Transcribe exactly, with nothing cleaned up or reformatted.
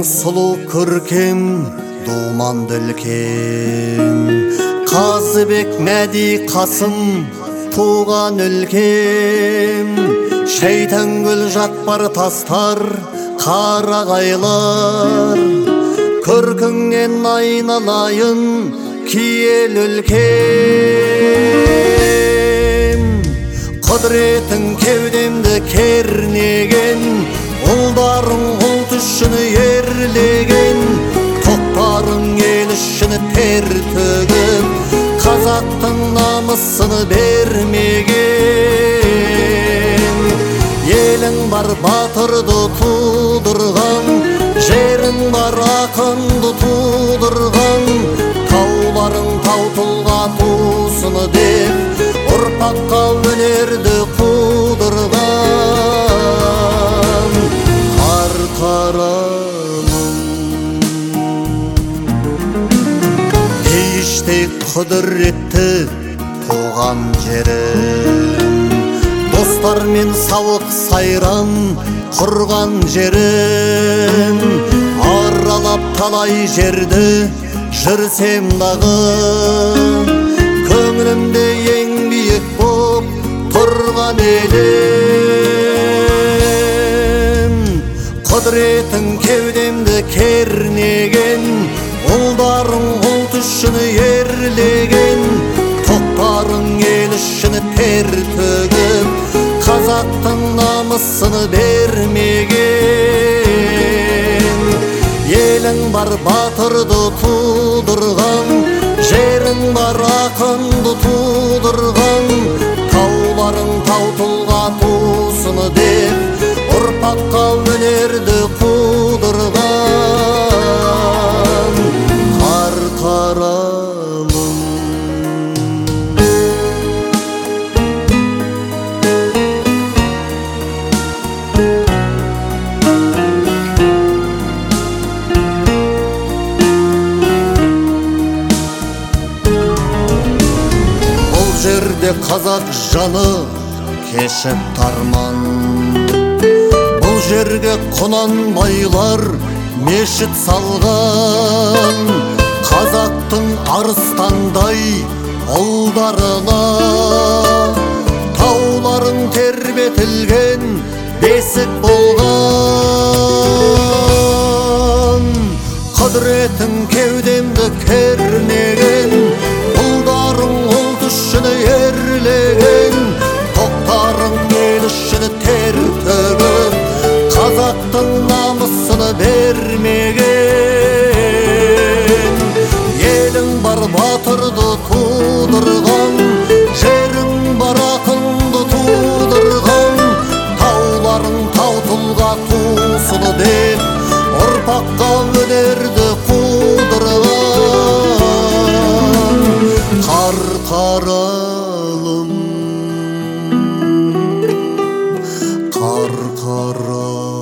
сұлу көркем думанды өлкем, Қазыбек Мәди Қасым туған өлкем. Шейтангүл жатпар тастар қарағайлар, көркіңнен айналайын киел өлкем. Құдыретің кеудемді кернеген, ұлдарың ұлт үшін ерлеген, тоқтарың ел үшін тер төгіп, қазақтың намысын бермеген. Елің бар батырды тудырған, жерің бар ақынды тудырған, тауларың тау тұлға тусын деп, ұрпаққа өнерді қудырған. Қар қаралым Ейіштей құдіретті туған жерім, достармен сауық сайран құрған жерім. Аралап талай жерді жүрсем дағы, көңілімде ең биік боп тұрған елім. Құдіретің кеудемді кернеген, ұлдарың ұлт үшін ерлеген, тоқтарың ел үшін тер төгіп, қазақтың намысын бермеген. Елің бар батырды тудырған, жерің бар ақынды тудырған, тауларың тау тұлға тусын деп, ұрпаққа өнерді қудырған. Қар қаралым жерде қазақ жаны кешіп тарман, бұл жерге құнанбайлар мешіт салған, қазақтың арыстандай ұлдарына тауларың тербетілген бесік болған. Құдіретің кеудемді кернеген, ұлдарың ұлт үшін ерлеген, тоқтарың ел үшін тер төгіп, қазақтың намысын бермеген. Елің бар батырды тудырған, жерің бар ақынды тудырған, тауларың тау тұлға тусын деп, ұрпаққа өнерді қудырған. Қар қаралым, қар қаралым.